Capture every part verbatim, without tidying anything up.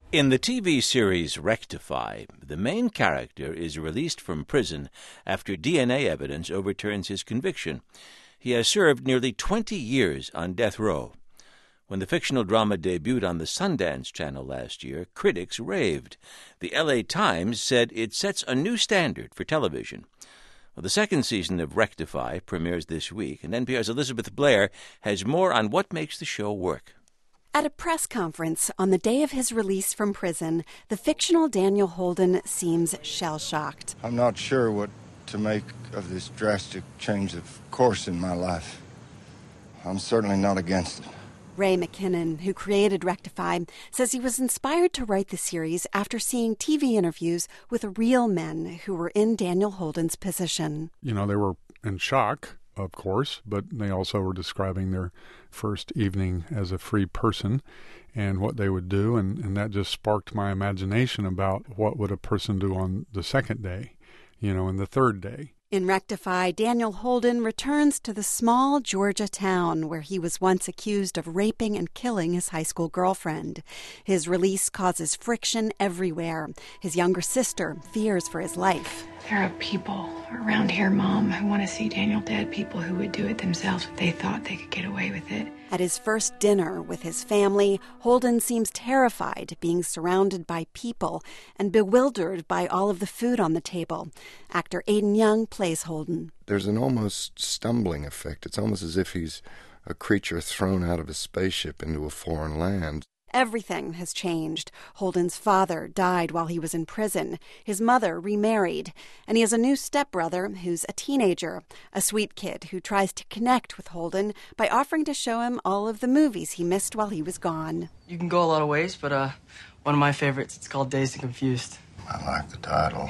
In the T V series Rectify, the main character is released from prison after D N A evidence overturns his conviction. He has served nearly twenty years on death row. When the fictional drama debuted on the Sundance Channel last year, critics raved. The L A Times said it sets a new standard for television. Well, the second season of Rectify premieres this week, and N P R's Elizabeth Blair has more on what makes the show work. At a press conference on the day of his release from prison, the fictional Daniel Holden seems shell-shocked. I'm not sure what to make of this drastic change of course in my life. I'm certainly not against it. Ray McKinnon, who created Rectify, says he was inspired to write the series after seeing T V interviews with real men who were in Daniel Holden's position. You know, they were in shock, of course, but they also were describing their first evening as a free person and what they would do, and, and that just sparked my imagination about what would a person do on the second day, you know, and the third day. In Rectify, Daniel Holden returns to the small Georgia town where he was once accused of raping and killing his high school girlfriend. His release causes friction everywhere. His younger sister fears for his life. There are people around here, Mom, who want to see Daniel dead, people who would do it themselves if they thought they could get away with it. At his first dinner with his family, Holden seems terrified, being surrounded by people and bewildered by all of the food on the table. Actor Aidan Young plays Holden. There's an almost stumbling effect. It's almost as if he's a creature thrown out of a spaceship into a foreign land. Everything has changed. Holden's father died while he was in prison. His mother remarried. And he has a new stepbrother who's a teenager, a sweet kid who tries to connect with Holden by offering to show him all of the movies he missed while he was gone. You can go a lot of ways, but uh, one of my favorites, it's called Dazed and Confused. I like the title.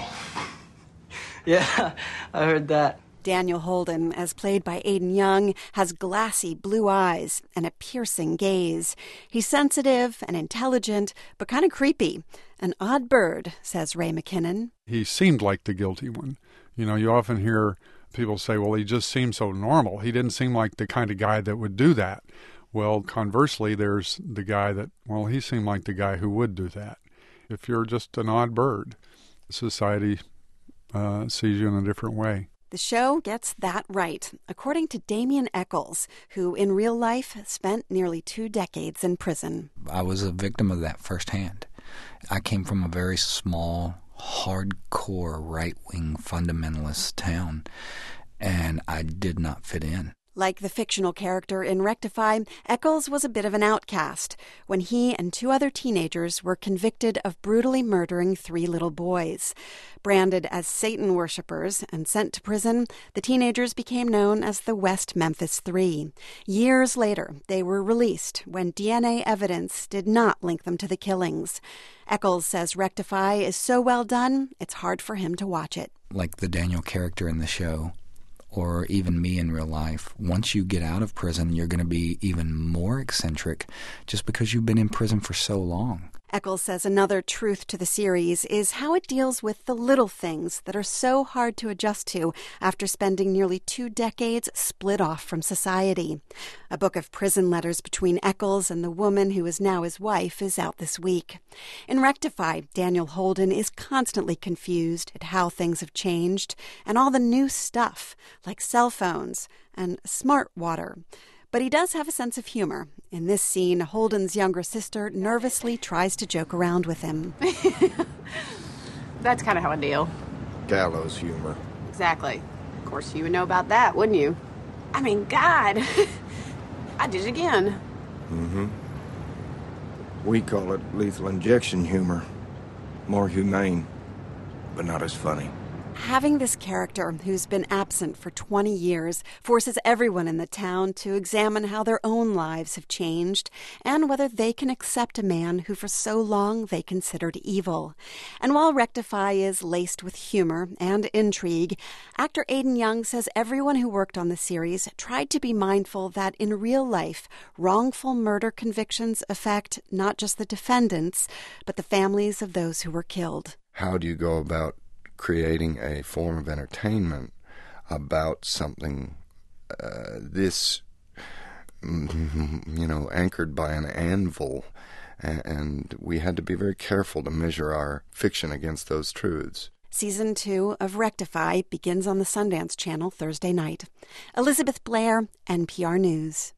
Yeah, I heard that. Daniel Holden, as played by Aidan Young, has glassy blue eyes and a piercing gaze. He's sensitive and intelligent, but kind of creepy. An odd bird, says Ray McKinnon. He seemed like the guilty one. You know, you often hear people say, well, he just seemed so normal. He didn't seem like the kind of guy that would do that. Well, conversely, there's the guy that, well, he seemed like the guy who would do that. If you're just an odd bird, society uh, sees you in a different way. The show gets that right, according to Damien Eccles, who in real life spent nearly two decades in prison. I was a victim of that firsthand. I came from a very small, hardcore, right-wing fundamentalist town, and I did not fit in. Like the fictional character in Rectify, Eccles was a bit of an outcast when he and two other teenagers were convicted of brutally murdering three little boys. Branded as Satan worshippers and sent to prison, the teenagers became known as the West Memphis Three. Years later, they were released when D N A evidence did not link them to the killings. Eccles says Rectify is so well done, it's hard for him to watch it. Like the Daniel character in the show, or even me in real life, once you get out of prison, you're going to be even more eccentric just because you've been in prison for so long. Eccles says another truth to the series is how it deals with the little things that are so hard to adjust to after spending nearly two decades split off from society. A book of prison letters between Eccles and the woman who is now his wife is out this week. In Rectify, Daniel Holden is constantly confused at how things have changed and all the new stuff, like cell phones and smart water. But he does have a sense of humor. In this scene, Holden's younger sister nervously tries to joke around with him. That's kind of how I deal. Gallows humor. Exactly. Of course, you would know about that, wouldn't you? I mean, God, I did it again. Mm-hmm. We call it lethal injection humor. More humane, but not as funny. Having this character who's been absent for twenty years forces everyone in the town to examine how their own lives have changed and whether they can accept a man who for so long they considered evil. And while Rectify is laced with humor and intrigue, actor Aidan Young says everyone who worked on the series tried to be mindful that in real life, wrongful murder convictions affect not just the defendants, but the families of those who were killed. How do you go about creating a form of entertainment about something uh, this, you know, anchored by an anvil and, and we had to be very careful to measure our fiction against those truths. Season two of Rectify begins on the Sundance Channel Thursday night. Elizabeth Blair, N P R News.